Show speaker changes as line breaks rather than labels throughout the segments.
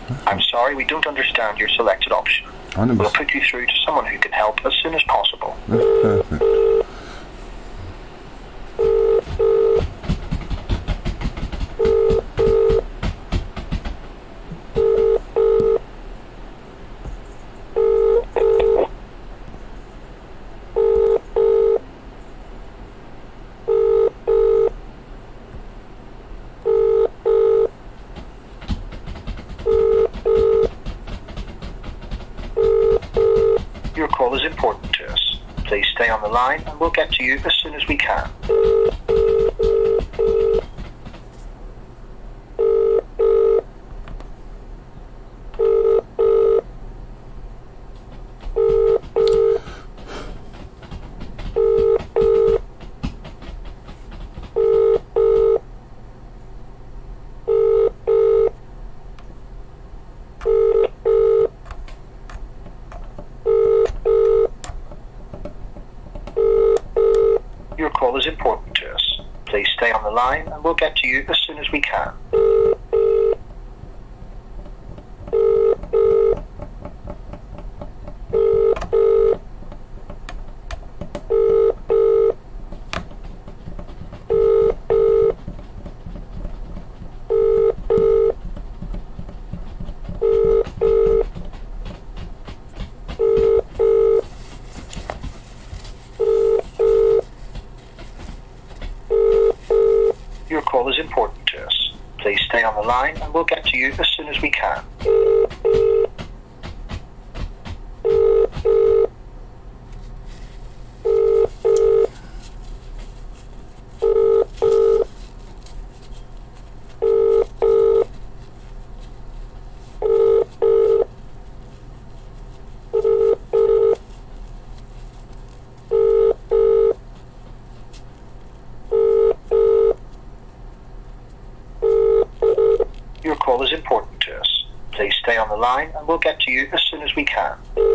I'm sorry, we don't understand your selected option. We'll put you through to someone who can help as soon as possible.
That's perfect.
Your call is important to us. Please stay on the line and we'll get to you as soon as we can. Your call is important to us. Please stay on the line and we'll get to you as soon as we can. Your call is important to us. Please stay on the line and we'll get to you as soon as we can. Your call is important to us. Please stay on the line and we'll get to you as soon as we can.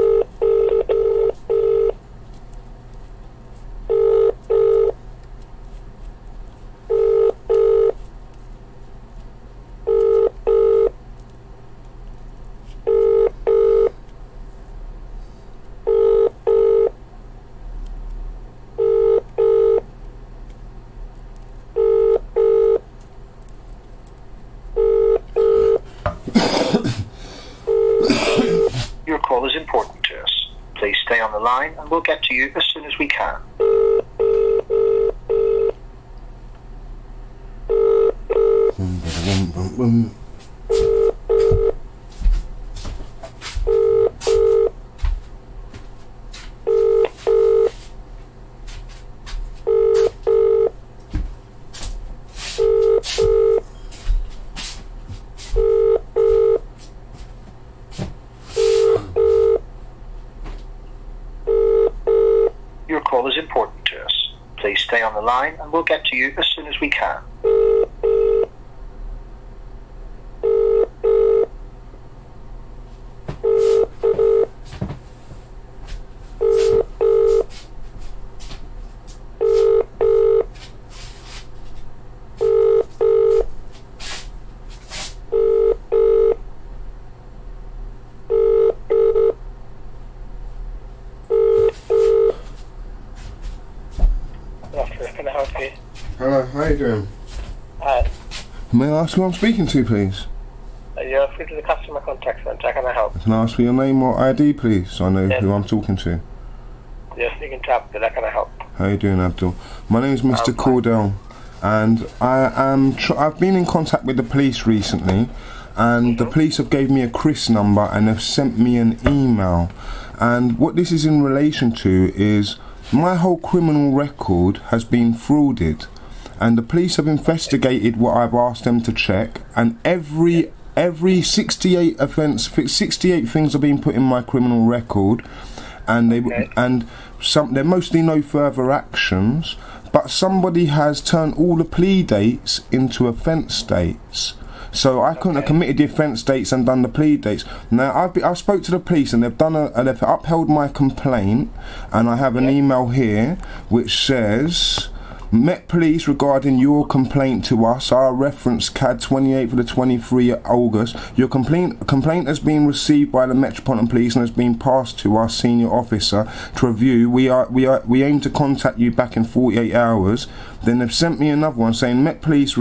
Your call is important to us. Please stay on the line and we'll get to you as soon as we can. Your call is important to us. Please stay on the line and we'll get to you as soon as we can.
Can I help you?
Hello, how you doing?
Hi.
May I ask who I'm speaking to, please?
You're free to the customer contact center. Can I help?
Can I ask for your name or ID, please, so I know
Yes.
who I'm talking to?
You're speaking to Abdul. Can I help?
How you doing, Abdul? My name's Mr.
I'm fine.
Cordell, and I've been in contact with the police recently, and the police have gave me a Chris number and have sent me an email. And what this is in relation to is my whole criminal record has been frauded, and the police have investigated what I've asked them to check, and every 68 things have been put in my criminal record, and they're mostly no further actions, but somebody has turned all the plea dates into offence dates. So I couldn't have committed the offence dates and done the plea dates. Now I've spoke to the police and they've upheld my complaint, and I have an email here which says Met Police regarding your complaint to us. Our reference CAD 28 for the 23 August. Your complaint has been received by the Metropolitan Police and has been passed to our senior officer to review. We aim to contact you back in 48 hours. Then they've sent me another one saying, Met Police,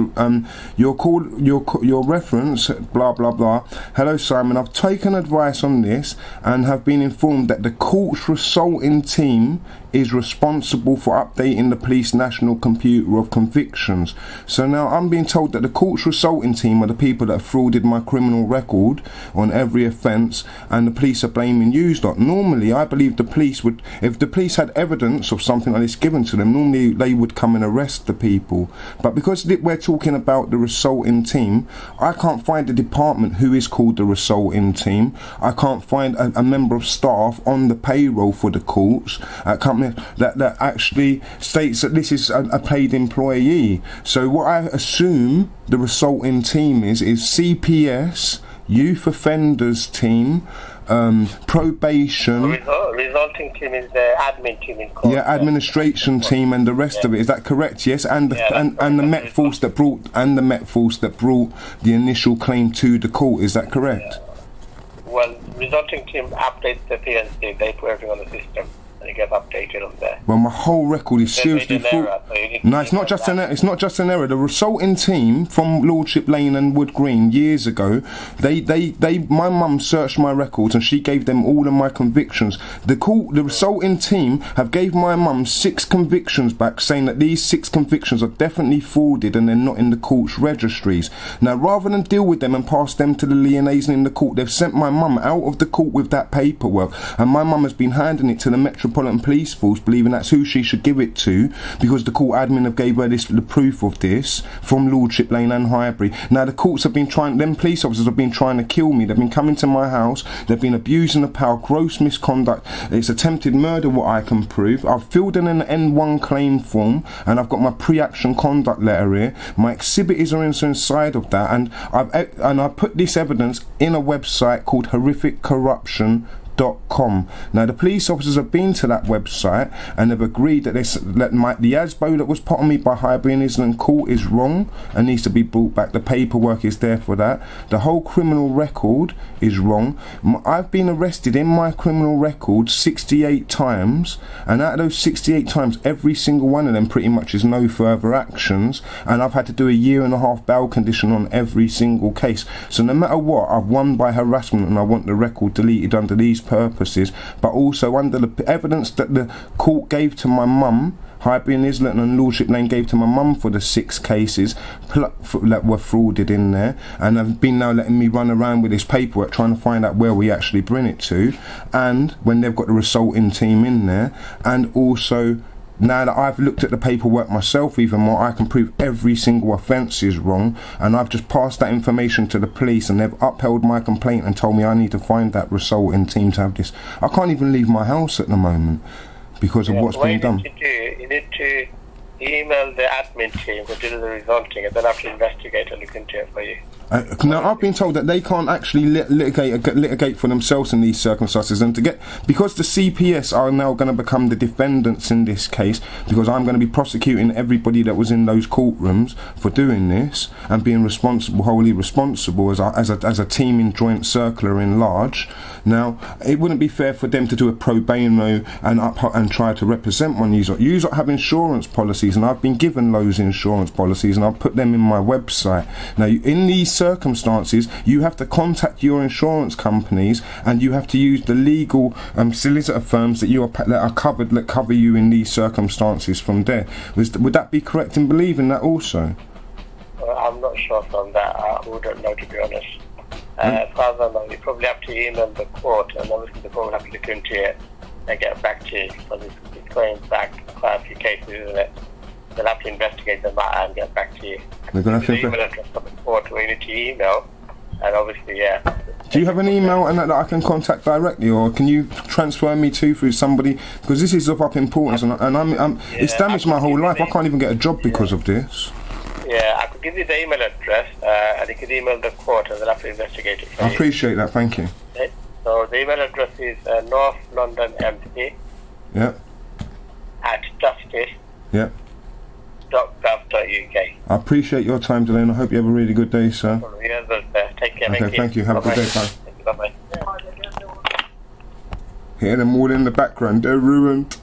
your reference, blah blah blah. Hello Simon, I've taken advice on this and have been informed that the court's resulting team is responsible for updating the police national computer of convictions. So now I'm being told that the court's resulting team are the people that frauded my criminal record on every offence, and the police are blaming you lot. Normally I believe the police would, if the police had evidence of something like this given to them, normally they would come and arrest the people. But because we're talking about the resulting team, I can't find a department who is called the resulting team. I can't find a member of staff on the payroll for the courts that actually states that this is a paid employee. So what I assume the resulting team is CPS, youth offenders team, probation.
Resulting team is the admin team in court.
Yeah, administration team and the rest of it. Is that correct? Yes, and the Met Force that brought the initial claim to the court. Is that correct?
Yeah. Well, resulting team updates the PNC. They put everything on the system. And it gets updated on there.
Well, my whole record is seriously full. No, it's not just an error. It's not just an error. The resulting team from Lordship Lane and Wood Green years ago, my mum searched my records and she gave them all of my convictions. The resulting team have gave my mum 6 convictions back, saying that these 6 convictions are definitely frauded and they're not in the court's registries. Now, rather than deal with them and pass them to the liaison in the court, they've sent my mum out of the court with that paperwork, and my mum has been handing it to the Metropolitan Police Force, believing that's who she should give it to, because the court admin have gave her the proof of this from Lordship Lane and Highbury. Now the courts have been trying, them police officers have been trying to kill me. They've been coming to my house, they've been abusing the power, gross misconduct, it's attempted murder, what I can prove. I've filled in an N1 claim form and I've got my pre-action conduct letter here. My exhibit is inside of that, and I've put this evidence in a website called horrificcorruption.com. Now the police officers have been to that website and have agreed that the ASBO that was put on me by Highbury and Islington Court is wrong and needs to be brought back. The paperwork is there for that. The whole criminal record is wrong. I've been arrested in my criminal record 68 times, and out of those 68 times, every single one of them pretty much is no further actions, and I've had to do a 1.5 bail condition on every single case. So no matter what, I've won by harassment and I want the record deleted under these purposes, but also under the evidence that the court gave to my mum, Highbury and Islington and Lordship Lane gave to my mum for the 6 cases that were frauded in there, and have been now letting me run around with this paperwork trying to find out where we actually bring it to, and when they've got the resulting team in there, and also now that I've looked at the paperwork myself even more, I can prove every single offence is wrong, and I've just passed that information to the police and they've upheld my complaint and told me I need to find that resulting team to have this. I can't even leave my house at the moment because of what's been done.
You need to email the admin team who did the resulting, and then have to investigate and look into it for you.
Now I've been told that they can't actually litigate for themselves in these circumstances, and because the CPS are now going to become the defendants in this case, because I'm going to be prosecuting everybody that was in those courtrooms for doing this and being wholly responsible as a team in joint circular in large. Now it wouldn't be fair for them to do a pro bono and try to represent one user. You have insurance policies, and I've been given those insurance policies, and I've put them in my website. Now in these circumstances, you have to contact your insurance companies, and you have to use the legal solicitor firms that cover you in these circumstances from there. Would that be correct in believing that also?
I'm not sure from that. I wouldn't know, to be honest. As far as I know, you probably have to email the court, and obviously the court will have to look into it and get back to you, because it's going back quite a few cases, isn't it? They'll have to investigate the matter and get back to you.
They're going to have
email address from the court where you need to email, and obviously, yeah.
Do you have an email and that I can contact directly, or can you transfer me through somebody? Because this is of up importance, and it's damaged my whole life. I can't even get a job because of this.
Yeah, I could give you the email address, and you could email the court, and they'll have to investigate it for you.
I appreciate that. Thank you.
Okay. So the email address is North London MP.
Yep.
@justice.
Yep.
.gov.uk.
I appreciate your time today, and I hope you have a really good day, sir.
You as well, sir. Take care.
Okay, thank you. Have a good day, bye.
Bye bye.
Hear them all in the background. They're ruined.